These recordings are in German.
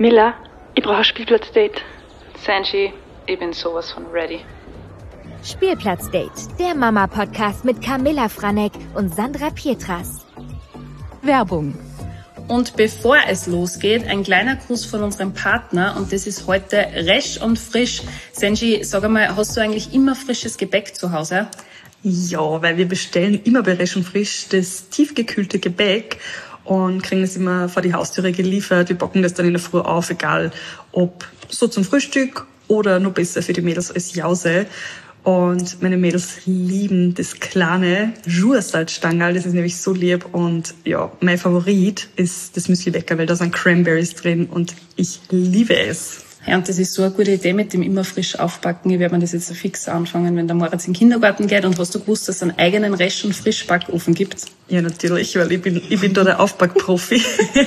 Miller, ich brauche ein Spielplatzdate. Sanji, ich bin sowas von ready. Spielplatzdate, der Mama-Podcast mit Camilla Franek und Sandra Pietras. Werbung. Und bevor es losgeht, ein kleiner Gruß von unserem Partner und das ist heute Resch und Frisch. Sanji, sag einmal, hast du eigentlich immer frisches Gebäck zu Hause? Ja, weil wir bestellen immer bei Resch und Frisch das tiefgekühlte Gebäck und kriegen das immer vor die Haustüre geliefert. Wir backen das dann in der Früh auf, egal ob so zum Frühstück oder noch besser für die Mädels als Jause. Und meine Mädels lieben das kleine Jour-Salzstangerl, das ist nämlich so lieb. Und ja, mein Favorit ist das Müsli-Bäcker, weil da sind Cranberries drin und ich liebe es. Ja, und das ist so eine gute Idee mit dem immer frisch aufbacken. Ich werde mir das jetzt so fix anfangen, wenn der Moritz in den Kindergarten geht. Und hast du gewusst, dass es einen eigenen Resch- und Frischbackofen gibt? Ja, natürlich, weil ich bin da der Aufbackprofi.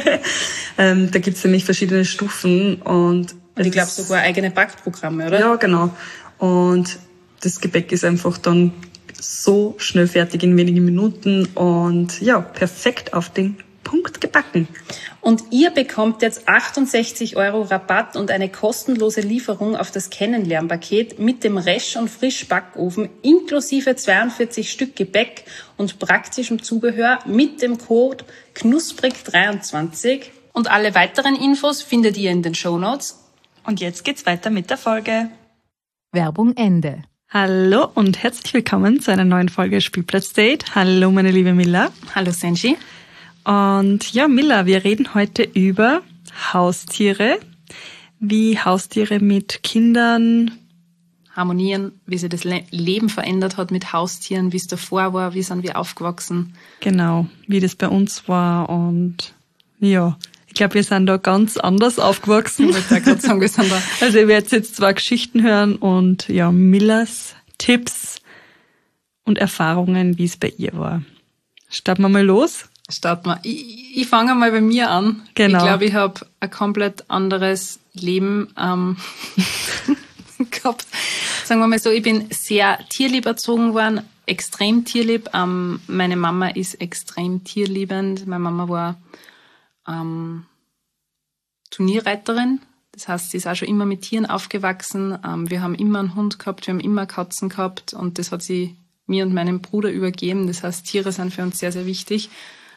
Da gibt's nämlich verschiedene Stufen und ich glaube sogar eigene Backprogramme, oder? Ja, genau. Und das Gebäck ist einfach dann so schnell fertig in wenigen Minuten und ja, perfekt auf den Punkt gebacken. Und ihr bekommt jetzt 68 € Rabatt und eine kostenlose Lieferung auf das Kennenlernpaket mit dem Resch- und Frischbackofen inklusive 42 Stück Gebäck und praktischem Zubehör mit dem Code knusprig23. Und alle weiteren Infos findet ihr in den Shownotes. Und jetzt geht's weiter mit der Folge. Werbung Ende. Hallo und herzlich willkommen zu einer neuen Folge Spielplatzdate. Hallo meine liebe Milla. Hallo Sanji. Und ja, Milla, wir reden heute über Haustiere, wie Haustiere mit Kindern harmonieren, wie sich das Leben verändert hat mit Haustieren, wie es davor war, wie sind wir aufgewachsen. Genau, wie das bei uns war und ja, ich glaube, wir sind da ganz anders aufgewachsen. Ich wollte gerade sagen, wir sind da. Also ihr werdet jetzt 2 Geschichten hören und ja, Millas Tipps und Erfahrungen, wie es bei ihr war. Starten wir mal los? Starten wir. Ich fange mal bei mir an. Genau. Ich glaube, ich habe ein komplett anderes Leben gehabt. Sagen wir mal so, ich bin sehr tierlieb erzogen worden, extrem tierlieb. Meine Mama ist extrem tierliebend. Meine Mama war Turnierreiterin. Das heißt, sie ist auch schon immer mit Tieren aufgewachsen. Wir haben immer einen Hund gehabt, wir haben immer Katzen gehabt und das hat sie mir und meinem Bruder übergeben. Das heißt, Tiere sind für uns sehr, sehr wichtig.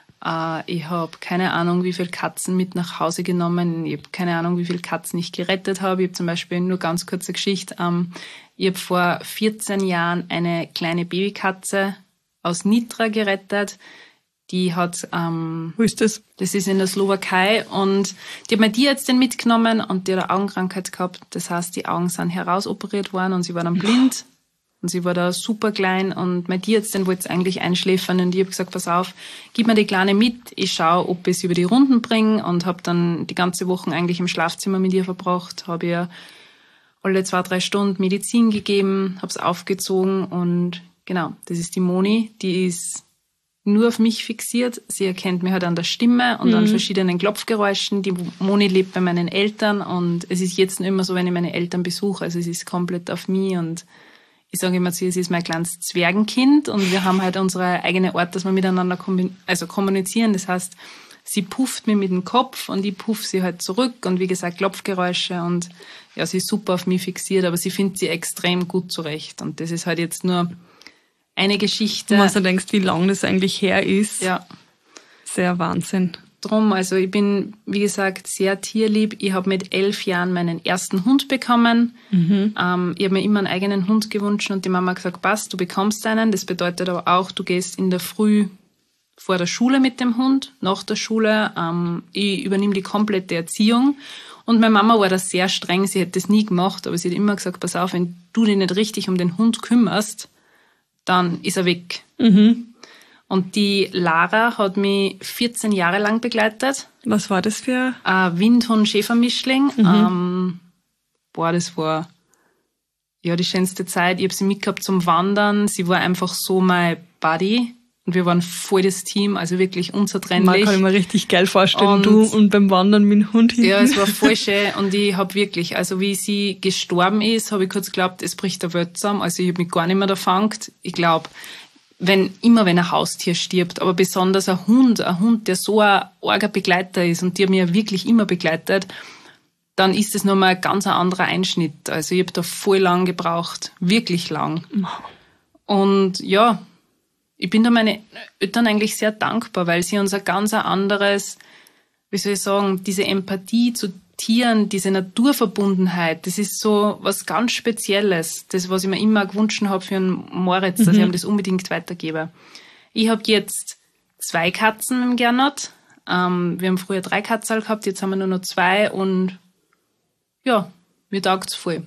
Ich habe keine Ahnung, wie viele Katzen mit nach Hause genommen. Ich habe keine Ahnung, wie viele Katzen ich gerettet habe. Ich habe zum Beispiel, nur ganz kurze Geschichte, ich habe vor 14 Jahren eine kleine Babykatze aus Nitra gerettet. Die hat, wo ist das? Das ist in der Slowakei und die hat mir die jetzt mitgenommen und die hat eine Augenkrankheit gehabt. Das heißt, die Augen sind herausoperiert worden und sie war dann blind und sie war da super klein und mein Tierarzt, wollte es eigentlich einschläfern und ich habe gesagt, pass auf, gib mir die Kleine mit, ich schaue, ob ich es über die Runden bringe und habe dann die ganze Woche eigentlich im Schlafzimmer mit ihr verbracht, habe ihr alle 2-3 Stunden Medizin gegeben, habe es aufgezogen und genau, das ist die Moni, die ist nur auf mich fixiert. Sie erkennt mich halt an der Stimme und an verschiedenen Klopfgeräuschen. Die Moni lebt bei meinen Eltern und es ist jetzt noch immer so, wenn ich meine Eltern besuche. Also es ist komplett auf mich und ich sage immer zu ihr, sie ist mein kleines Zwergenkind und wir haben halt unsere eigene Art, dass wir miteinander kommunizieren. Das heißt, sie pufft mir mit dem Kopf und ich puff sie halt zurück und wie gesagt Klopfgeräusche und ja, sie ist super auf mich fixiert, aber sie findet sie extrem gut zurecht und das ist halt jetzt nur eine Geschichte. Wenn du denkst, wie lange das eigentlich her ist. Ja. Sehr Wahnsinn. Drum, also ich bin, wie gesagt, sehr tierlieb. Ich habe mit 11 Jahren meinen ersten Hund bekommen. Ich habe mir immer einen eigenen Hund gewünscht und die Mama hat gesagt, passt, du bekommst einen. Das bedeutet aber auch, du gehst in der Früh vor der Schule mit dem Hund, nach der Schule. Ich übernehme die komplette Erziehung. Und meine Mama war da sehr streng, sie hätte das nie gemacht, aber sie hat immer gesagt, pass auf, wenn du dich nicht richtig um den Hund kümmerst, dann ist er weg. Und die Lara hat mich 14 Jahre lang begleitet. Was war das für? Ein Windhund-Schäfermischling. Das war ja die schönste Zeit. Ich habe sie mitgehabt zum Wandern. Sie war einfach so mein Buddy. Und wir waren voll das Team, also wirklich unzertrennlich. Man kann ich mir richtig geil vorstellen, du und beim Wandern mit dem Hund hinten. Ja, es war voll schön und ich habe wirklich, also wie sie gestorben ist, habe ich kurz geglaubt, es bricht der Welt zusammen. Also ich habe mich gar nicht mehr da gefangen. Ich glaube, wenn ein Haustier stirbt, aber besonders ein Hund, der so ein arger Begleiter ist und die hat mich ja wirklich immer begleitet, dann ist es nochmal ein ganz anderer Einschnitt. Also ich habe da voll lang gebraucht, wirklich lang. Und ja, ich bin da meine Eltern eigentlich sehr dankbar, weil sie uns ein ganz anderes, wie soll ich sagen, diese Empathie zu Tieren, diese Naturverbundenheit, das ist so was ganz Spezielles. Das, was ich mir immer gewünscht habe für einen Moritz, dass ich ihm das unbedingt weitergebe. Ich habe jetzt 2 Katzen mit dem Gernot. Wir haben früher 3 Katzen gehabt, jetzt haben wir nur noch 2 und ja, mir taugt's voll.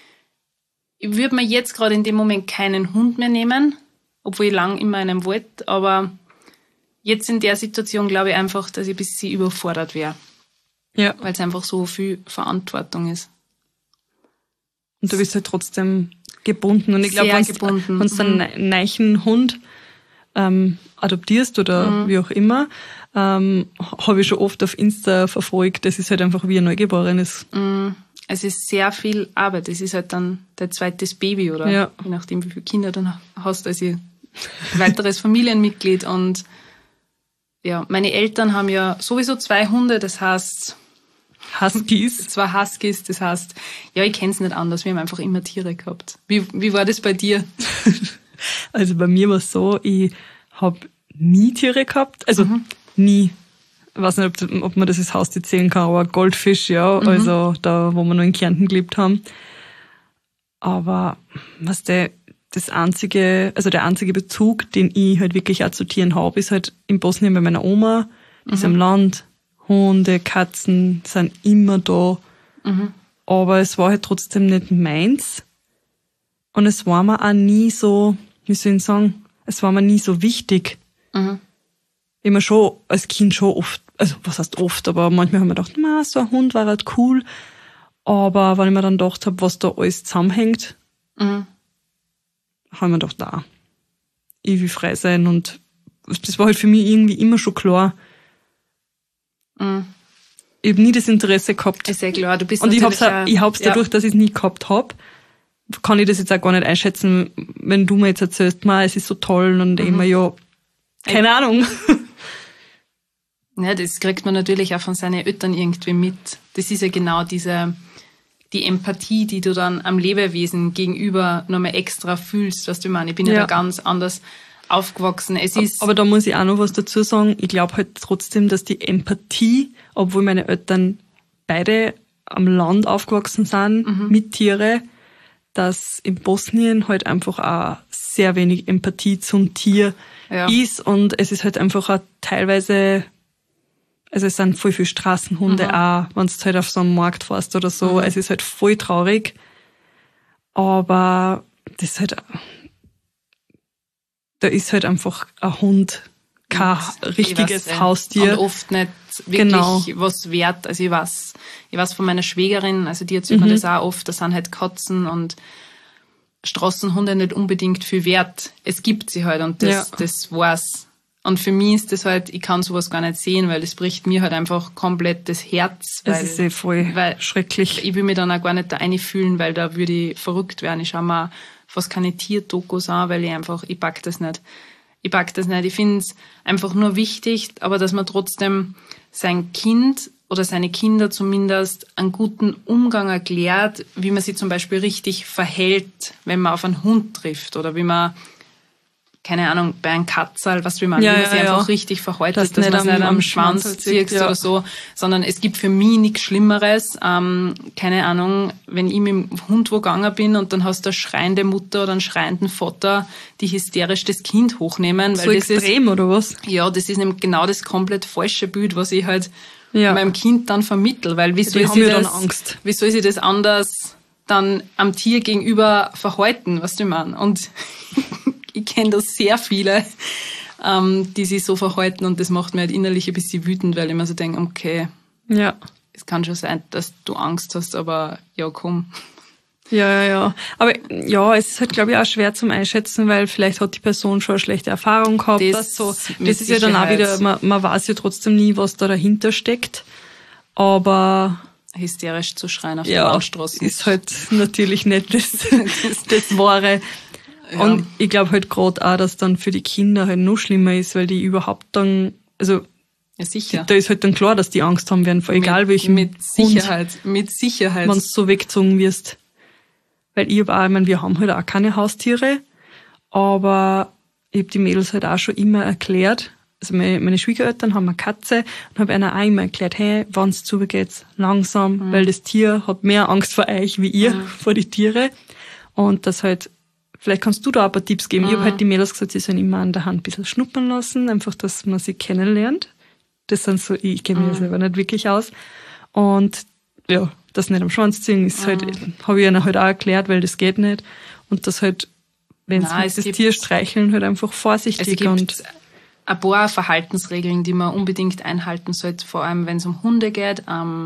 Ich würde mir jetzt gerade in dem Moment keinen Hund mehr nehmen, obwohl ich lang immer einen wollte, aber jetzt in der Situation glaube ich einfach, dass ich ein bisschen überfordert wäre. Ja. Weil es einfach so viel Verantwortung ist. Und du bist halt trotzdem gebunden. Und ich glaube, wenn du einen neuen Hund adoptierst oder wie auch immer, habe ich schon oft auf Insta verfolgt, das ist halt einfach wie ein Neugeborenes. Es ist sehr viel Arbeit. Es ist halt dann dein zweites Baby oder je nachdem, wie viele Kinder du hast, also ein weiteres Familienmitglied. Und ja, meine Eltern haben ja sowieso 2 Hunde, das heißt Huskies. 2 Huskies, das heißt, ja, ich kenne es nicht anders, wir haben einfach immer Tiere gehabt. Wie war das bei dir? Also bei mir war es so, ich habe nie Tiere gehabt, also nie. Ich weiß nicht, ob man das als Haustier zählen kann, aber Goldfisch, ja, also da, wo wir noch in Kärnten gelebt haben. Aber der einzige Bezug, den ich halt wirklich auch zu Tieren habe, ist halt in Bosnien bei meiner Oma, die ist am Land, Hunde, Katzen sind immer da. Aber es war halt trotzdem nicht meins. Und es war mir auch nie so, wie soll ich sagen, es war mir nie so wichtig. Immer schon, als Kind schon oft, also was heißt oft, aber manchmal haben wir gedacht, so ein Hund war halt cool. Aber wenn ich mir dann gedacht habe, was da alles zusammenhängt, haben wir gedacht, ich will frei sein. Und das war halt für mich irgendwie immer schon klar. Ich habe nie das Interesse gehabt. Ist ja klar, du bist und ich hab's dadurch, dass ich es nie gehabt habe, kann ich das jetzt auch gar nicht einschätzen, wenn du mir jetzt erzählst, es ist so toll und immer keine Ahnung. Ja, das kriegt man natürlich auch von seinen Eltern irgendwie mit. Das ist ja genau die Empathie, die du dann am Lebewesen gegenüber nochmal extra fühlst, was du meinst. Ich bin ja da ganz anders aufgewachsen. Aber da muss ich auch noch was dazu sagen. Ich glaube halt trotzdem, dass die Empathie, obwohl meine Eltern beide am Land aufgewachsen sind, mit Tiere, dass in Bosnien halt einfach auch sehr wenig Empathie zum Tier ist und es ist halt einfach auch teilweise, also es sind voll viele Straßenhunde auch, wenn du halt auf so einem Markt fährst oder so, es ist halt voll traurig, aber das ist halt, da ist halt einfach ein Hund kein richtiges Haustier. Und oft nicht wirklich was wert. Also ich weiß von meiner Schwägerin, also die erzählt mir das auch oft, da sind halt Katzen und Straßenhunde nicht unbedingt viel wert. Es gibt sie halt und das war's. Und für mich ist das halt, ich kann sowas gar nicht sehen, weil das bricht mir halt einfach komplett das Herz. Das ist voll schrecklich. Ich will mich dann auch gar nicht da einfühlen, weil da würde ich verrückt werden. Ich schaue mir fast keine Tierdokus an, weil ich pack das nicht. Ich finde es einfach nur wichtig, aber dass man trotzdem sein Kind oder seine Kinder zumindest einen guten Umgang erklärt, wie man sich zum Beispiel richtig verhält, wenn man auf einen Hund trifft oder wie man, keine Ahnung, bei einem Katzerl, wie man sich einfach richtig verhält, dass man es nicht am Schwanz zieht oder so, sondern es gibt für mich nichts Schlimmeres, keine Ahnung, wenn ich mit dem Hund wo gegangen bin und dann hast du eine schreiende Mutter oder einen schreienden Vater, die hysterisch das Kind hochnehmen. So weil das extrem, oder was? Ja, das ist nämlich genau das komplett falsche Bild, was ich halt meinem Kind dann vermittle, weil wie soll sie das anders dann am Tier gegenüber verhalten, was du meinst? Und ich kenne da sehr viele, die sich so verhalten und das macht mir halt innerlich ein bisschen wütend, weil ich mir so denke, okay, es kann schon sein, dass du Angst hast, aber ja, komm. Ja. Aber ja, es ist halt, glaube ich, auch schwer zum Einschätzen, weil vielleicht hat die Person schon eine schlechte Erfahrung gehabt. Das ist ja dann auch wieder, man weiß ja trotzdem nie, was da dahinter steckt. Aber hysterisch zu schreien auf der Landstraße ist halt natürlich nicht das Wahre. Ja. Und ich glaube halt gerade auch, dass dann für die Kinder halt noch schlimmer ist, weil die überhaupt dann, also Ja, sicher. Da ist halt dann klar, dass die Angst haben werden, vor egal welchem Mit Sicherheit. Wenn du so weggezogen wirst. Weil ich wir haben halt auch keine Haustiere, aber ich habe die Mädels halt auch schon immer erklärt, also meine Schwiegereltern haben eine Katze und habe ihnen auch immer erklärt, hey, wenn's zugeht, langsam, weil das Tier hat mehr Angst vor euch wie ihr, vor die Tiere. Und das halt, vielleicht kannst du da ein paar Tipps geben. Ich habe halt die Mädels gesagt, sie sollen immer an der Hand ein bisschen schnuppern lassen, einfach, dass man sie kennenlernt. Das sind so, ich kenne mich selber nicht wirklich aus. Und ja, das nicht am Schwanz ziehen ist halt, habe ich ihnen halt auch erklärt, weil das geht nicht. Und das halt, wenn sie das Tier streicheln, halt einfach vorsichtig. Es gibt ein paar Verhaltensregeln, die man unbedingt einhalten sollte, vor allem wenn es um Hunde geht.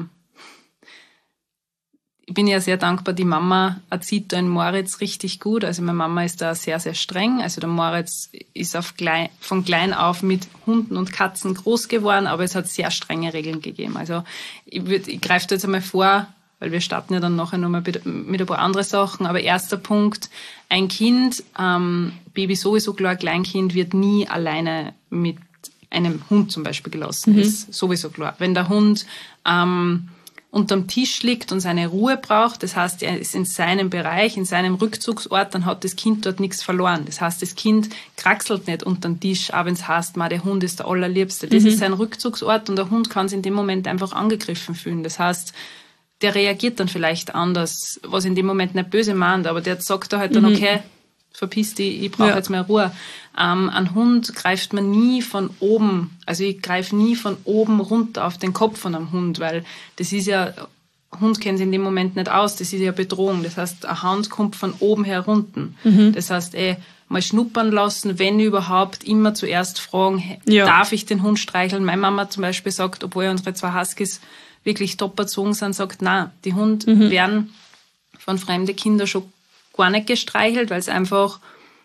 Ich bin ja sehr dankbar, die Mama erzieht da den Moritz richtig gut. Also meine Mama ist da sehr, sehr streng. Also der Moritz ist von klein auf mit Hunden und Katzen groß geworden, aber es hat sehr strenge Regeln gegeben. Also ich greife da jetzt einmal vor, weil wir starten ja dann nachher nochmal mit ein paar anderen Sachen. Aber erster Punkt, ein Kind, Baby sowieso klar, Kleinkind wird nie alleine mit einem Hund zum Beispiel gelassen. Ist sowieso klar. Wenn der Hund unterm Tisch liegt und seine Ruhe braucht, das heißt, er ist in seinem Bereich, in seinem Rückzugsort, dann hat das Kind dort nichts verloren. Das heißt, das Kind kraxelt nicht unterm Tisch, auch wenn es heißt, der Hund ist der Allerliebste. Das ist sein Rückzugsort und der Hund kann sich in dem Moment einfach angegriffen fühlen. Das heißt, der reagiert dann vielleicht anders, was in dem Moment nicht böse meint, aber der sagt da halt dann, okay, verpiss dich, ich brauche jetzt mal Ruhe. Ein Hund greift man nie von oben, also ich greife nie von oben runter auf den Kopf von einem Hund, weil das ist ja, Hund kennt sich in dem Moment nicht aus, das ist ja Bedrohung. Das heißt, eine Hand kommt von oben herunter. Das heißt, mal schnuppern lassen, wenn überhaupt, immer zuerst fragen, darf ich den Hund streicheln? Meine Mama zum Beispiel sagt, obwohl unsere 2 Huskies wirklich top erzogen sind, sagt, nein, die Hunde werden von fremden Kindern schon gar nicht gestreichelt, weil es einfach,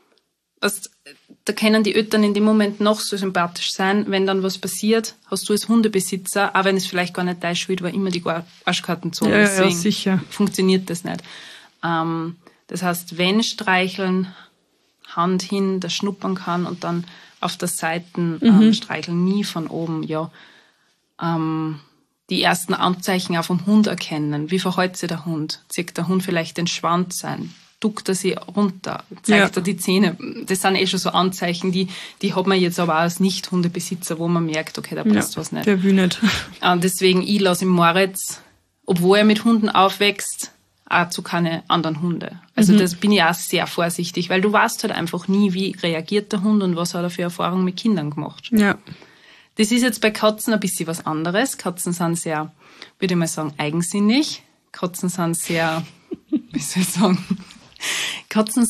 da können die Eltern in dem Moment noch so sympathisch sein, wenn dann was passiert, hast du als Hundebesitzer, auch wenn es vielleicht gar nicht dein Schuld war, immer die Arschkarten zogen. Ja, sicher. Funktioniert das nicht. Das heißt, wenn streicheln, Hand hin, das schnuppern kann und dann auf der Seite streicheln, nie von oben, die ersten Anzeichen auch vom Hund erkennen. Wie verhält sich der Hund? Zieht der Hund vielleicht den Schwanz ein? Duckt er sie runter? Zeigt er die Zähne? Das sind schon so Anzeichen, die hat man jetzt aber auch als Nicht-Hundebesitzer, wo man merkt, okay, da passt was nicht. Der will nicht. Deswegen, ich lasse im Moritz, obwohl er mit Hunden aufwächst, auch zu keine anderen Hunde. Also das bin ich auch sehr vorsichtig, weil du weißt halt einfach nie, wie reagiert der Hund und was hat er für Erfahrungen mit Kindern gemacht. Ja. Das ist jetzt bei Katzen ein bisschen was anderes. Katzen sind sehr, würde ich mal sagen, eigensinnig. Katzen sind sehr, wie soll ich sagen, Katzen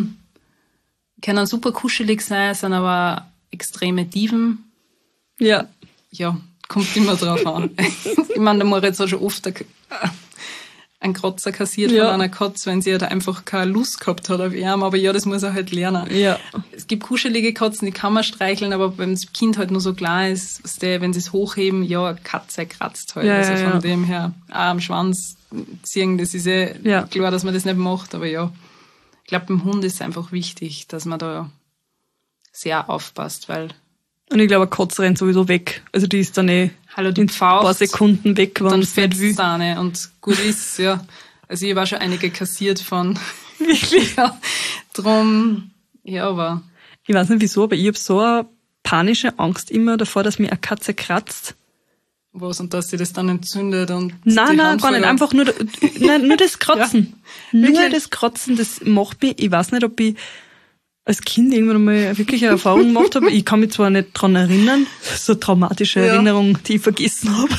können super kuschelig sein, sind aber extreme Diven. Ja. Ja, kommt immer drauf an. Ich meine, der Moritz hat schon oft einen Kratzer kassiert von einer Katze, wenn sie halt einfach keine Lust gehabt hat auf ihn. Aber das muss er halt lernen. Ja. Es gibt kuschelige Katzen, die kann man streicheln, aber wenn das Kind halt nur so klar ist, wenn sie es hochheben, eine Katze kratzt halt. Also von dem her, auch am Schwanz ziehen, das ist klar, dass man das nicht macht, aber ich glaube, beim Hund ist es einfach wichtig, dass man da sehr aufpasst, weil... Und ich glaube, eine Katze rennt sowieso weg. Also die ist dann in ein paar Sekunden weg, wenn es nicht will. Dann und gut ist, ja. Also ich habe auch schon einige kassiert von... Wirklich? Drum, aber... Ich weiß nicht wieso, aber ich habe so eine panische Angst immer davor, dass mir eine Katze kratzt. Was, und dass sie das dann entzündet und... Nein, gar nicht. Einfach nur das Kratzen. Nur das Kratzen, das macht mich... Ich weiß nicht, ob ich als Kind irgendwann mal wirklich eine Erfahrung gemacht habe. Ich kann mich zwar nicht dran erinnern, so traumatische Erinnerung, die ich vergessen habe.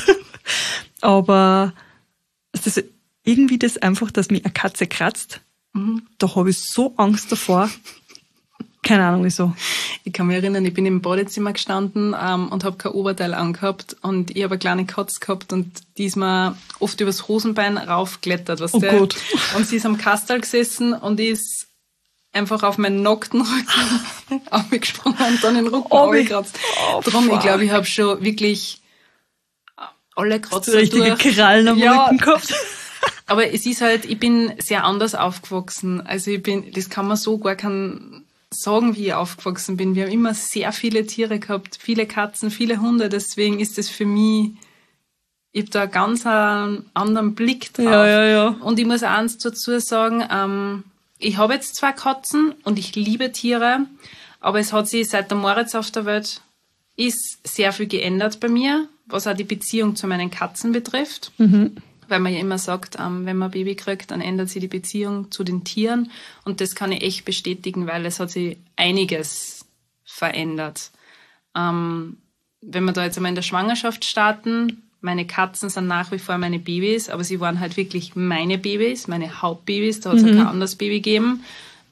Aber das irgendwie das einfach, dass mich eine Katze kratzt, da habe ich so Angst davor. Keine Ahnung wieso. Ich kann mich erinnern, ich bin im Badezimmer gestanden und habe kein Oberteil angehabt und ich habe eine kleine Katze gehabt und die ist mir oft übers Hosenbein raufgeklettert. Oh Gott. Und sie ist am Kastal gesessen und ist einfach auf meinen nackten Rücken aufgesprungen und dann den Rücken aufgekratzt. Drum, ich glaube, ich habe schon wirklich alle Kratzer richtige Krallen am Rücken gehabt. Aber es ist halt, ich bin sehr anders aufgewachsen. Also das kann man so gar kein sagen, wie ich aufgewachsen bin. Wir haben immer sehr viele Tiere gehabt, viele Katzen, viele Hunde. Deswegen ist es für mich, ich habe da einen ganz anderen Blick drauf. Ja. Und ich muss eins dazu sagen, ich habe jetzt 2 Katzen und ich liebe Tiere, aber es hat sich seit der Moritz auf der Welt ist sehr viel geändert bei mir, was auch die Beziehung zu meinen Katzen betrifft. Weil man ja immer sagt, wenn man ein Baby kriegt, dann ändert sich die Beziehung zu den Tieren. Und das kann ich echt bestätigen, weil es hat sich einiges verändert. Wenn wir da jetzt einmal in der Schwangerschaft starten, meine Katzen sind nach wie vor meine Babys, aber sie waren halt wirklich meine Babys, meine Hauptbabys, da hat es kein anderes Baby gegeben.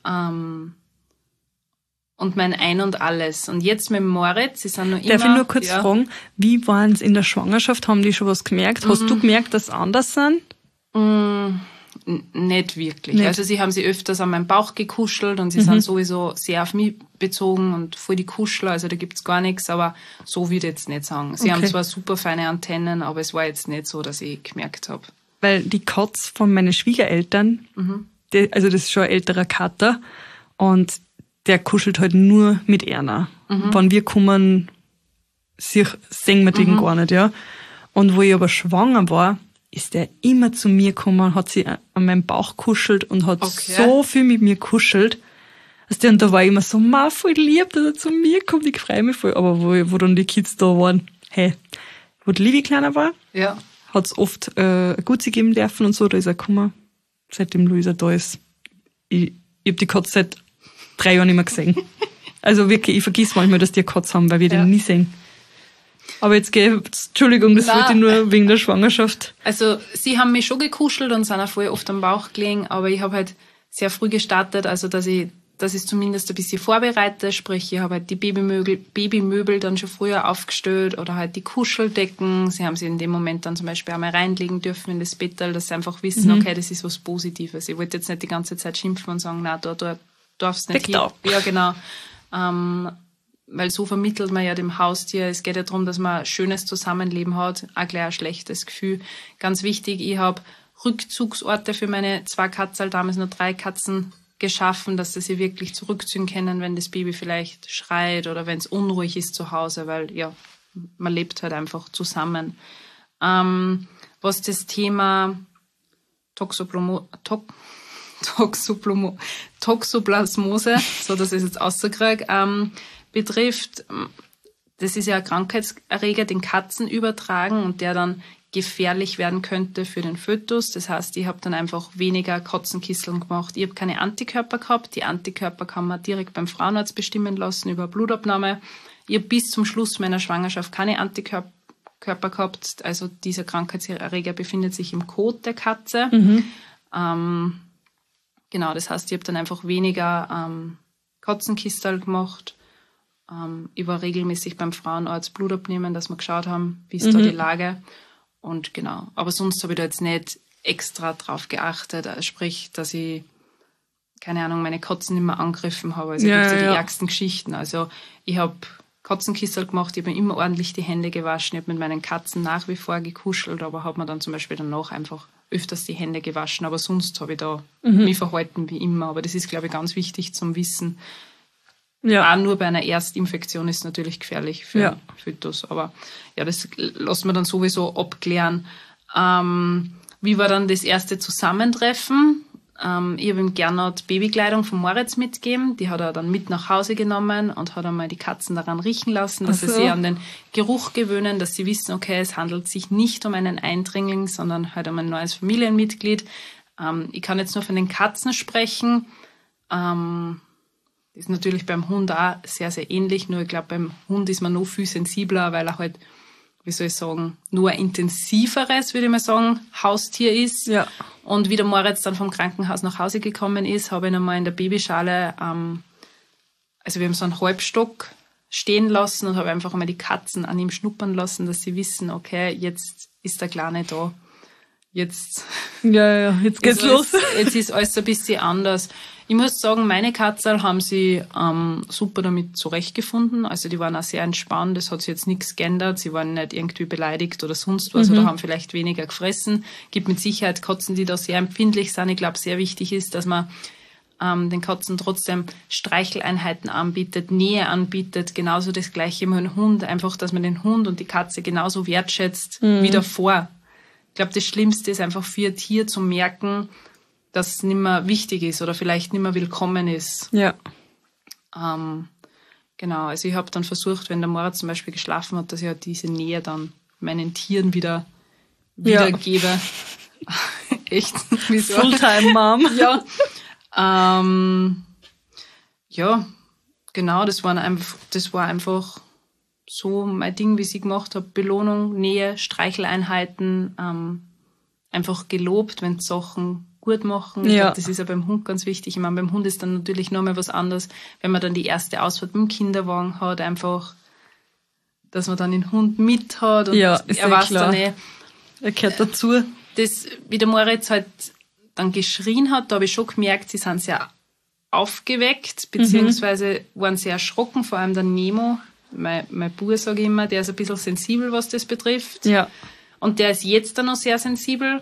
Und mein Ein und Alles. Und jetzt mit Moritz, sie sind noch immer... Darf ich nur kurz fragen, wie waren es in der Schwangerschaft? Haben die schon was gemerkt? Hast du gemerkt, dass sie anders sind? Nicht wirklich. Also sie haben sich öfters an meinen Bauch gekuschelt und sie sind sowieso sehr auf mich bezogen und voll die Kuschler, also da gibt's gar nichts, aber so würde ich jetzt nicht sagen. Sie haben zwar super feine Antennen, aber es war jetzt nicht so, dass ich gemerkt habe. Weil die Katz von meinen Schwiegereltern, also das ist schon ein älterer Kater und der kuschelt halt nur mit Erna. Wenn wir kommen, sehen wir den gar nicht, ja. Und wo ich aber schwanger war, ist der immer zu mir gekommen, hat sich an meinem Bauch kuschelt und hat so viel mit mir kuschelt. Und da war ich immer so, voll lieb, dass er zu mir kommt, ich freue mich voll. Aber wo dann die Kids da waren, wo die Livi kleiner war, hat es oft Gutzi geben dürfen und so, da ist er gekommen, seitdem Luisa da ist. Ich habe die Katze seit 3 Jahren nicht mehr gesehen. Also wirklich, ich vergiss manchmal, dass die eine Katze haben, weil wir den nie sehen. Aber jetzt Entschuldigung, das wollte ich nur wegen der Schwangerschaft. Also sie haben mich schon gekuschelt und sind auch voll oft am Bauch gelegen, aber ich habe halt sehr früh gestartet, also dass ich zumindest ein bisschen vorbereite, sprich ich habe halt die Babymöbel dann schon früher aufgestellt oder halt die Kuscheldecken. Sie haben sie in dem Moment dann zum Beispiel einmal reinlegen dürfen in das Bettel, dass sie einfach wissen, okay, das ist was Positives. Ich wollte jetzt nicht die ganze Zeit schimpfen und sagen, nein, da darfst nicht hin. Ja, genau. Weil so vermittelt man ja dem Haustier, es geht ja darum, dass man ein schönes Zusammenleben hat, auch gleich ein schlechtes Gefühl. Ganz wichtig, ich habe Rückzugsorte für meine 2 Katzen, damals nur 3 Katzen, geschaffen, dass sie sich wirklich zurückziehen können, wenn das Baby vielleicht schreit oder wenn es unruhig ist zu Hause, weil ja, man lebt halt einfach zusammen. Was das Thema Toxoplasmose, so dass ich es jetzt rauskriege, betrifft, das ist ja ein Krankheitserreger, den Katzen übertragen und der dann gefährlich werden könnte für den Fötus. Das heißt, ich habe dann einfach weniger Katzenkisteln gemacht. Ich habe keine Antikörper gehabt. Die Antikörper kann man direkt beim Frauenarzt bestimmen lassen über Blutabnahme. Ich habe bis zum Schluss meiner Schwangerschaft keine Antikörper gehabt. Also dieser Krankheitserreger befindet sich im Kot der Katze. Genau, das heißt, ich habe dann einfach weniger Katzenkistel gemacht. Ich war regelmäßig beim Frauenarzt Blut abnehmen, dass wir geschaut haben, wie ist da die Lage. Und genau, aber sonst habe ich da jetzt nicht extra drauf geachtet, sprich, dass ich, keine Ahnung, meine Katzen nicht mehr angegriffen habe. Also gibt's ja die ärgsten Geschichten. Also ich habe Katzenkistel gemacht, ich habe mir immer ordentlich die Hände gewaschen, ich habe mit meinen Katzen nach wie vor gekuschelt, aber habe mir dann zum Beispiel danach einfach öfters die Hände gewaschen. Aber sonst habe ich da mich verhalten wie immer. Aber das ist, glaube ich, ganz wichtig zum Wissen. Ja. Auch nur bei einer Erstinfektion ist natürlich gefährlich für den Fötus. Aber ja, das lassen wir dann sowieso abklären. Wie war dann das erste Zusammentreffen? Ich habe ihm Gernot Babykleidung von Moritz mitgegeben. Die hat er dann mit nach Hause genommen und hat einmal die Katzen daran riechen lassen, dass sie sich an den Geruch gewöhnen, dass sie wissen, okay, es handelt sich nicht um einen Eindringling, sondern halt um ein neues Familienmitglied. Ich kann jetzt nur von den Katzen sprechen. Das ist natürlich beim Hund auch sehr, sehr ähnlich, nur ich glaube, beim Hund ist man noch viel sensibler, weil er halt, wie soll ich sagen, nur ein intensiveres, würde ich mal sagen, Haustier ist. Ja. Und wie der Moritz dann vom Krankenhaus nach Hause gekommen ist, habe ich ihn einmal in der Babyschale, also wir haben so einen Halbstock stehen lassen und habe einfach einmal die Katzen an ihm schnuppern lassen, dass sie wissen, okay, jetzt ist der Kleine da. Jetzt geht's los. Jetzt ist alles ein bisschen anders. Ich muss sagen, meine Katzen haben sie super damit zurechtgefunden. Also die waren auch sehr entspannt. Es hat sich jetzt nichts geändert. Sie waren nicht irgendwie beleidigt oder sonst was oder haben vielleicht weniger gefressen. Gibt mit Sicherheit Katzen, die da sehr empfindlich sind. Ich glaube, sehr wichtig ist, dass man den Katzen trotzdem Streicheleinheiten anbietet, Nähe anbietet, genauso das Gleiche mit dem Hund, einfach, dass man den Hund und die Katze genauso wertschätzt wie davor. Ich glaube, das Schlimmste ist einfach für ein Tier zu merken, dass es nicht mehr wichtig ist oder vielleicht nicht mehr willkommen ist. Ja. Genau, also ich habe dann versucht, wenn der Moritz zum Beispiel geschlafen hat, dass ich halt diese Nähe dann meinen Tieren wiedergebe. Echt. Fulltime-Mom. Ja. Ja, genau, das war einfach so mein Ding, wie ich gemacht habe. Belohnung, Nähe, Streicheleinheiten, einfach gelobt, wenn Sachen gut machen. Ich glaube, das ist ja beim Hund ganz wichtig. Ich meine, beim Hund ist dann natürlich noch mal was anderes, wenn man dann die erste Ausfahrt mit dem Kinderwagen hat, einfach, dass man dann den Hund mit hat und ist er weiß klar. dann Er gehört dazu. Das, wie der Moritz halt dann geschrien hat, da habe ich schon gemerkt, sie sind sehr aufgeweckt, beziehungsweise waren sehr erschrocken, vor allem der Nemo, mein Bub, sage ich immer, der ist ein bisschen sensibel, was das betrifft. Ja. Und der ist jetzt dann noch sehr sensibel.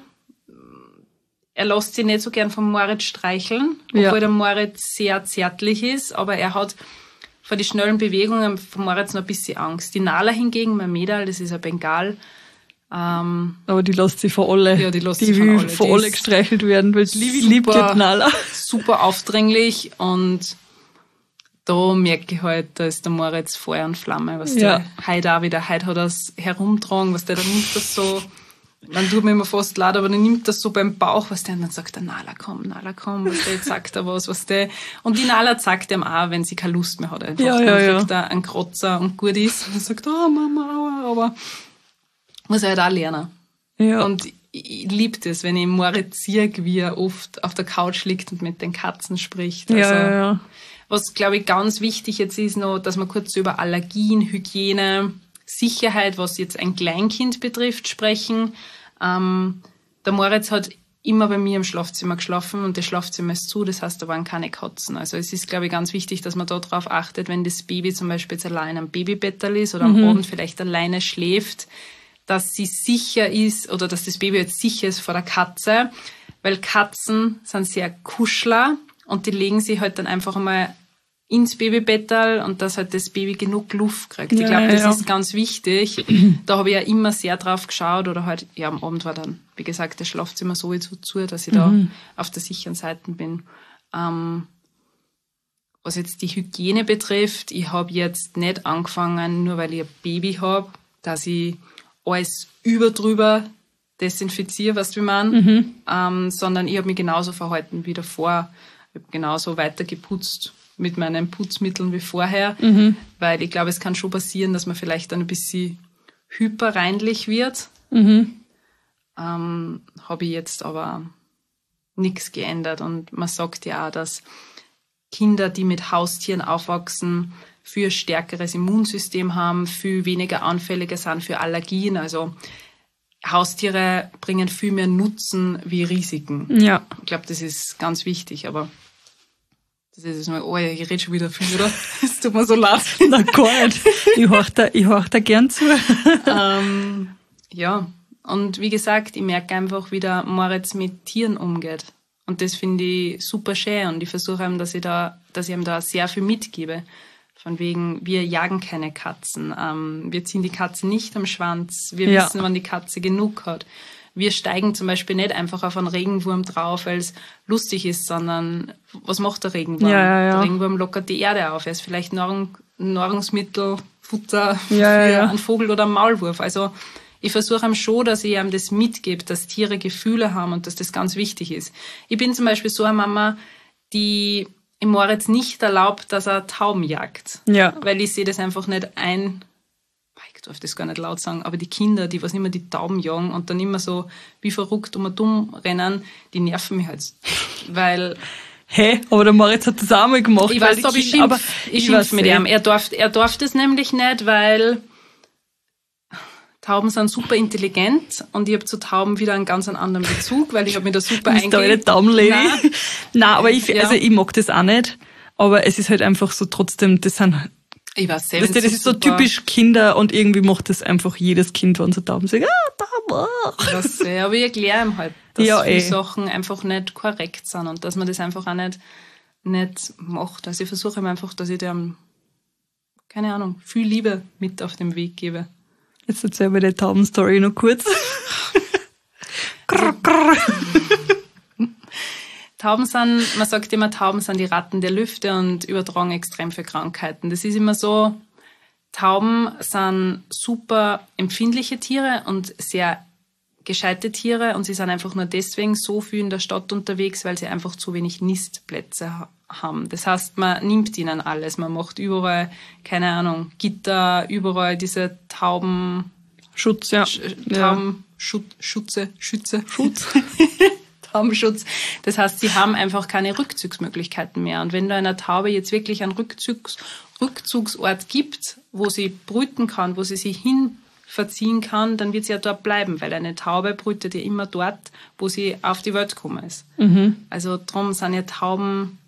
Er lässt sich nicht so gern vom Moritz streicheln, obwohl der Moritz sehr zärtlich ist, aber er hat vor die schnellen Bewegungen vom Moritz noch ein bisschen Angst. Die Nala hingegen, mein Mädel, das ist ein Bengal. Aber die lässt sich von alle. Ja, die lässt die sich will von alle. von alle gestreichelt werden, weil die liebt ja Nala. Super aufdringlich und da merke ich halt, da ist der Moritz Feuer und Flamme, was der heute auch wieder, heute hat er es herumtragen, was der nimmt das so, man tut mir immer fast leid, aber der nimmt das so beim Bauch, was der, und dann sagt der Nala komm, was der, jetzt sagt er was der, und die Nala sagt ihm auch, wenn sie keine Lust mehr hat, einfach, dann kriegt er einen Kratzer und gut ist, und er sagt, oh Mama, aua, aber muss er halt auch lernen. Ja. Und ich liebe das, wenn ich Moritz sehe, wie er oft auf der Couch liegt und mit den Katzen spricht. Also, was, glaube ich, ganz wichtig jetzt ist noch, dass wir kurz über Allergien, Hygiene, Sicherheit, was jetzt ein Kleinkind betrifft, sprechen. Der Moritz hat immer bei mir im Schlafzimmer geschlafen und das Schlafzimmer ist zu, das heißt, da waren keine Katzen. Also es ist, glaube ich, ganz wichtig, dass man da drauf achtet, wenn das Baby zum Beispiel jetzt allein am Babybettel ist oder am Abend vielleicht alleine schläft, dass sie sicher ist oder dass das Baby jetzt sicher ist vor der Katze, weil Katzen sind sehr Kuschler und die legen sich halt dann einfach einmal ins Babybettel und dass halt das Baby genug Luft kriegt. Ich glaube, das ist ganz wichtig. Da habe ich ja immer sehr drauf geschaut oder halt, ja, am Abend war dann, wie gesagt, das Schlafzimmer sowieso zu, dass ich da auf der sicheren Seite bin. Was jetzt die Hygiene betrifft, ich habe jetzt nicht angefangen, nur weil ich ein Baby habe, dass ich alles drüber desinfiziere, was wir meinen, sondern ich habe mich genauso verhalten wie davor. Ich habe genauso weiter geputzt mit meinen Putzmitteln wie vorher, weil ich glaube, es kann schon passieren, dass man vielleicht dann ein bisschen hyperreinlich wird. Habe ich jetzt aber nichts geändert. Und man sagt ja auch, dass Kinder, die mit Haustieren aufwachsen, viel stärkeres Immunsystem haben, viel weniger anfälliger sind für Allergien. Also Haustiere bringen viel mehr Nutzen wie Risiken. Ja. Ich glaube, das ist ganz wichtig, aber das ist jetzt mal, oh, ich rede schon wieder viel, oder? Es tut mir so leid. Na gar nicht. Ich horch da gern zu. Ja, und wie gesagt, ich merke einfach, wie der Moritz mit Tieren umgeht. Und das finde ich super schön und ich versuche ihm, dass ich ihm da sehr viel mitgebe. Von wegen, wir jagen keine Katzen, wir ziehen die Katze nicht am Schwanz, wir wissen, wann die Katze genug hat. Wir steigen zum Beispiel nicht einfach auf einen Regenwurm drauf, weil es lustig ist, sondern was macht der Regenwurm? Der Regenwurm lockert die Erde auf, er ist vielleicht Nahrungsmittel, Futter für einen Vogel oder einen Maulwurf. Also ich versuche ihm schon, dass ich ihm das mitgebe, dass Tiere Gefühle haben und dass das ganz wichtig ist. Ich bin zum Beispiel so eine Mama, die im Moritz nicht erlaubt, dass er Tauben jagt. Ja. Weil ich sehe das einfach nicht ein. Ich darf das gar nicht laut sagen, aber die Kinder, die was immer die Tauben jagen und dann immer so wie verrückt um und um rennen, die nerven mich halt. Weil. Aber der Moritz hat das auch mal gemacht. Ich weiß, aber ich schimpf mit ihm. Er darf das nämlich nicht, weil Tauben sind super intelligent und ich habe zu Tauben wieder einen ganz anderen Bezug, weil ich habe mir da super eingegangen. Du bist da eine Taubenlady. Nein, aber ich mag das auch nicht. Aber es ist halt einfach so trotzdem, das sind, ich weiß das ist so typisch Kinder und irgendwie macht das einfach jedes Kind, wenn so Tauben sagen, Tauben. Aber ich erkläre ihm halt, dass viele Sachen einfach nicht korrekt sind und dass man das einfach auch nicht nicht macht. Also ich versuche einfach, dass ich dem, keine Ahnung, viel Liebe mit auf den Weg gebe. Jetzt erzähl mir die Taubenstory noch kurz. Tauben sind, man sagt immer, Tauben sind die Ratten der Lüfte und übertragen extrem viele Krankheiten. Das ist immer so, Tauben sind super empfindliche Tiere und sehr gescheite Tiere und sie sind einfach nur deswegen so viel in der Stadt unterwegs, weil sie einfach zu wenig Nistplätze haben. Das heißt, man nimmt ihnen alles. Man macht überall, keine Ahnung, Gitter, überall diese Schutz, ja. Schütze. Taubenschutz. Das heißt, sie haben einfach keine Rückzugsmöglichkeiten mehr. Und wenn du einer Taube jetzt wirklich einen Rückzugsort gibt, wo sie brüten kann, wo sie sich hin verziehen kann, dann wird sie ja dort bleiben, weil eine Taube brütet ja immer dort, wo sie auf die Welt gekommen ist. Also darum sind ja Tauben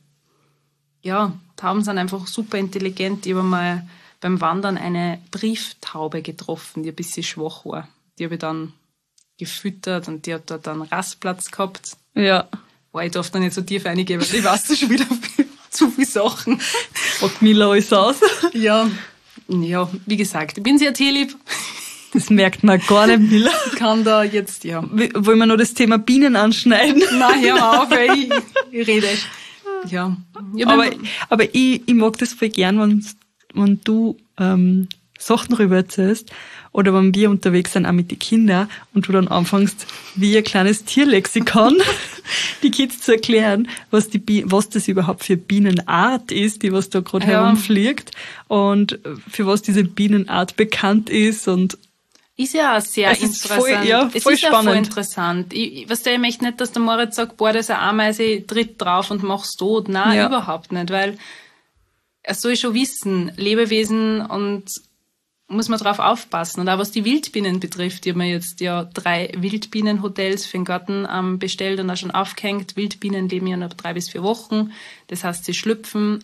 sind einfach super intelligent. Ich habe mal beim Wandern eine Brieftaube getroffen, die ein bisschen schwach war. Die habe ich dann gefüttert und die hat dort einen Rastplatz gehabt. Ja. Boah, ich darf da nicht so tief reingehen, weil ich weiß da schon wieder zu viele Sachen. Packt Mila alles aus. Ja, wie gesagt, ich bin sehr tierlieb. Das merkt man gar nicht, Mila. Ich kann da jetzt, ja. Wollen wir noch das Thema Bienen anschneiden? Nein, hör mal auf, weil ich rede. Ja. Aber ich mag das voll gern, wenn du Sachen darüber erzählst oder wenn wir unterwegs sind, auch mit den Kindern und du dann anfängst, wie ein kleines Tierlexikon die Kids zu erklären, was das überhaupt für Bienenart ist, die was da gerade herumfliegt und für was diese Bienenart bekannt ist und ist ja auch sehr interessant. Voll spannend. Ja voll interessant. Ich möchte nicht, dass der Moritz sagt, boah, das ist eine Ameise, tritt drauf und mach's tot. Nein, überhaupt nicht, weil er soll schon wissen, Lebewesen und muss man drauf aufpassen. Und auch was die Wildbienen betrifft, ich habe mir jetzt 3 Wildbienenhotels für den Garten bestellt und auch schon aufgehängt. Wildbienen leben ja noch 3 bis 4 Wochen. Das heißt, sie schlüpfen,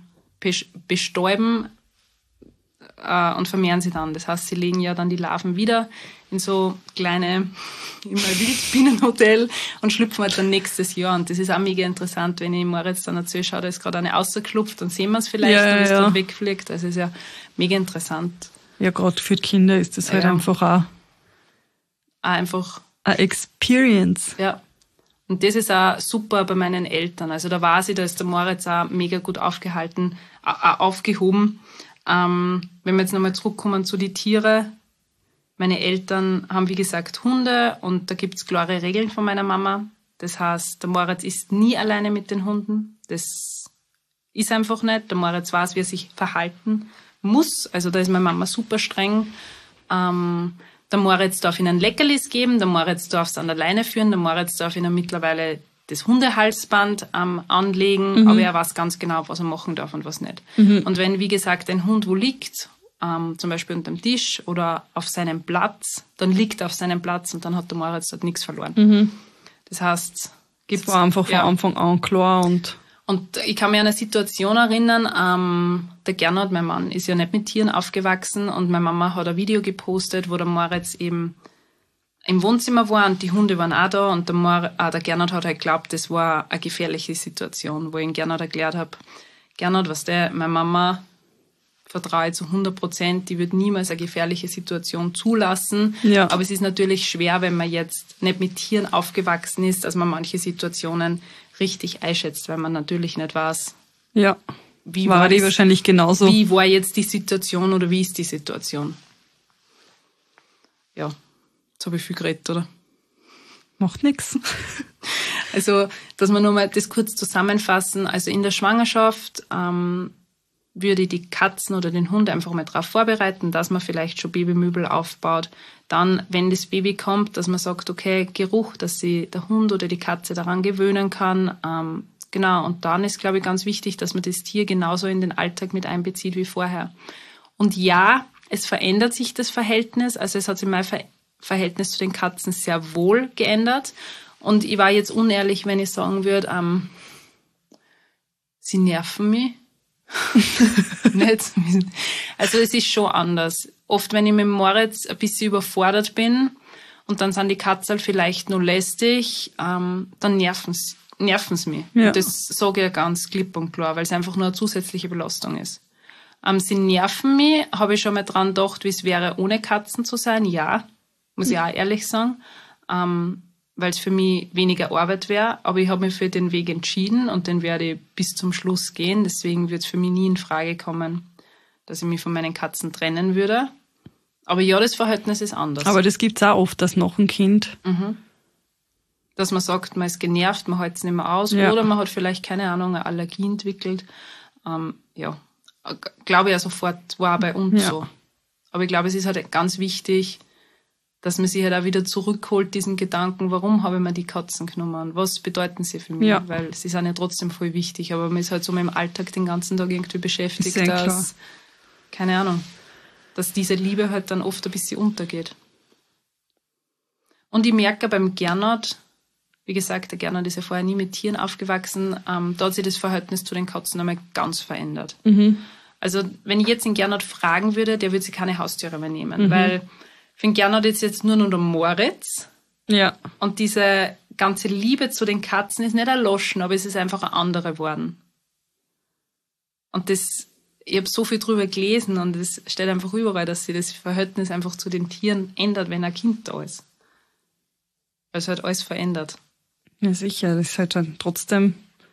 bestäuben und vermehren sie dann. Das heißt, sie legen ja dann die Larven wieder in so kleine Wildbienenhotel und schlüpfen halt dann nächstes Jahr. Und das ist auch mega interessant, wenn ich Moritz dann erzähle, schau, da ist gerade eine rausgeklüpft, dann sehen wir es vielleicht, wenn es dann wegfliegt. Das ist ja mega interessant. Ja, gerade für die Kinder ist das halt einfach auch einfach eine Experience. Ja. Und das ist auch super bei meinen Eltern. Also da weiß ich, da ist der Moritz auch mega gut aufgehoben. Wenn wir jetzt nochmal zurückkommen zu den Tieren. Meine Eltern haben, wie gesagt, Hunde und da gibt's klare Regeln von meiner Mama. Das heißt, der Moritz ist nie alleine mit den Hunden. Das ist einfach nicht. Der Moritz weiß, wie er sich verhalten muss. Also da ist meine Mama super streng. Der Moritz darf ihnen Leckerlis geben, der Moritz darf es an der Leine führen, der Moritz darf ihnen mittlerweile das Hundehalsband anlegen, aber er weiß ganz genau, was er machen darf und was nicht. Und wenn, wie gesagt, ein Hund wo liegt, zum Beispiel unter dem Tisch oder auf seinem Platz, dann liegt er auf seinem Platz und dann hat der Moritz dort nichts verloren. Das heißt, das war einfach von Anfang an klar. Und ich kann mich an eine Situation erinnern, der Gernot, mein Mann, ist ja nicht mit Tieren aufgewachsen und meine Mama hat ein Video gepostet, wo der Moritz eben im Wohnzimmer war und die Hunde waren auch da und der Gernot hat halt geglaubt, das war eine gefährliche Situation, wo ich ihm Gernot erklärt habe, Gernot, meine Mama vertraue zu 100%, die wird niemals eine gefährliche Situation zulassen. Ja. Aber es ist natürlich schwer, wenn man jetzt nicht mit Tieren aufgewachsen ist, dass man manche Situationen richtig einschätzt, weil man natürlich nicht weiß, wie war die wahrscheinlich genauso. Wie war jetzt die Situation oder wie ist die Situation? Ja, jetzt habe ich viel geredet, oder? Macht nichts. Also, dass wir nochmal das kurz zusammenfassen. Also in der Schwangerschaft würde ich die Katzen oder den Hund einfach mal darauf vorbereiten, dass man vielleicht schon Babymöbel aufbaut. Dann, wenn das Baby kommt, dass man sagt, okay, Geruch, dass sich der Hund oder die Katze daran gewöhnen kann. Genau, und dann ist, glaube ich, ganz wichtig, dass man das Tier genauso in den Alltag mit einbezieht wie vorher. Und ja, es verändert sich das Verhältnis. Also es hat sich mein Verhältnis zu den Katzen sehr wohl geändert. Und ich war jetzt unehrlich, wenn ich sagen würde, sie nerven mich. Nicht. Also es ist schon anders. Oft, wenn ich mit Moritz ein bisschen überfordert bin und dann sind die Katzen vielleicht nur lästig, dann nerven sie nerven sie mich. Ja. Das sage ich ja ganz klipp und klar, weil es einfach nur eine zusätzliche Belastung ist. Sie nerven mich, habe ich schon mal dran gedacht, wie es wäre, ohne Katzen zu sein. Ja, muss ich auch ehrlich sagen, weil es für mich weniger Arbeit wäre. Aber ich habe mich für den Weg entschieden und den werde ich bis zum Schluss gehen. Deswegen wird es für mich nie in Frage kommen, dass ich mich von meinen Katzen trennen würde. Aber ja, das Verhältnis ist anders. Aber das gibt's auch oft, dass noch ein Kind... Dass man sagt, man ist genervt, man hält es nicht mehr aus, Ja. oder man hat vielleicht, keine Ahnung, eine Allergie entwickelt. Glaube ich ja sofort, war auch bei uns Ja. so. Aber ich glaube, es ist halt ganz wichtig, dass man sich halt auch wieder zurückholt, diesen Gedanken, warum habe ich mir die Katzen genommen? Was bedeuten sie für mich? Ja. Weil sie sind ja trotzdem voll wichtig, aber man ist halt so mit dem Alltag den ganzen Tag irgendwie beschäftigt, Ist ja klar. dass, keine Ahnung, dass diese Liebe halt dann oft ein bisschen untergeht. Und ich merke beim Gernot, wie gesagt, der Gernot ist ja vorher nie mit Tieren aufgewachsen, da hat sich das Verhältnis zu den Katzen einmal ganz verändert. Also wenn ich jetzt den Gernot fragen würde, der würde sich keine Haustiere mehr nehmen, weil für den Gernot ist jetzt nur noch der Moritz Ja. und diese ganze Liebe zu den Katzen ist nicht erloschen, aber es ist einfach eine andere geworden. Und das, ich habe so viel drüber gelesen und es steht einfach überall, dass sich das Verhältnis einfach zu den Tieren ändert, wenn ein Kind da ist. Weil es halt alles verändert. Ja, sicher, das ist halt dann trotzdem...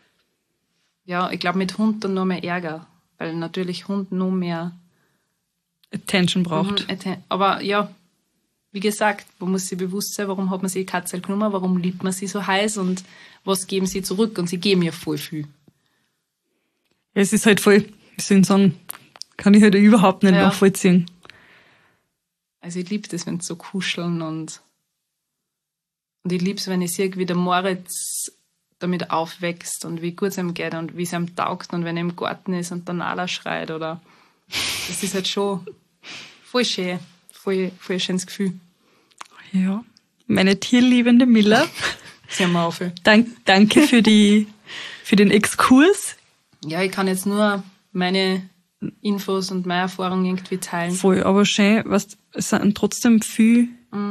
Ja, ich glaube mit Hund dann nur mehr Ärger, weil natürlich Hund nur mehr Attention braucht. Aber ja, wie gesagt, man muss sich bewusst sein, warum hat man sich die Katze genommen, warum liebt man sie so heiß und was geben sie zurück? Und sie geben ja voll viel. Ja, es ist halt voll, wie soll ich sagen, kann ich halt überhaupt nicht Ja. nachvollziehen. Also ich liebe das, wenn sie so kuscheln und ich liebe es, wenn ich sehe, wie der Moritz damit aufwächst und wie gut es ihm geht und wie es ihm taugt und wenn er im Garten ist und der Nala schreit oder das ist halt schon voll schön, voll ein schönes Gefühl. Ja, meine tierliebende Milla, Sehr mal auf. danke für den Exkurs. Ja, ich kann jetzt nur meine Infos und meine Erfahrungen irgendwie teilen. Voll, aber schön, was es sind trotzdem viel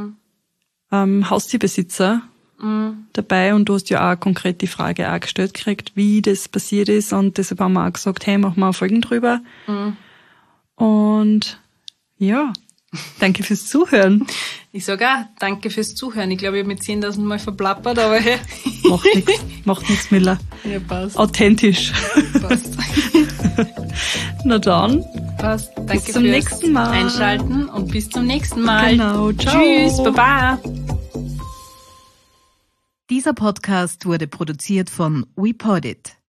Haustierbesitzer dabei und du hast ja auch konkret die Frage auch gestellt gekriegt, wie das passiert ist und deshalb haben wir auch gesagt, hey, machen wir Folgen drüber. Und ja, danke fürs Zuhören. Ich sage auch, danke fürs Zuhören. Ich glaube, ich habe mit 10.000 Mal verplappert, aber hey. Macht nichts, Milla. Ja, passt. Authentisch. Passt. Na dann, Passt. Danke bis zum fürs nächsten Mal. Einschalten und bis zum nächsten Mal. Genau, ciao. Tschüss, baba. Dieser Podcast wurde produziert von WePodit.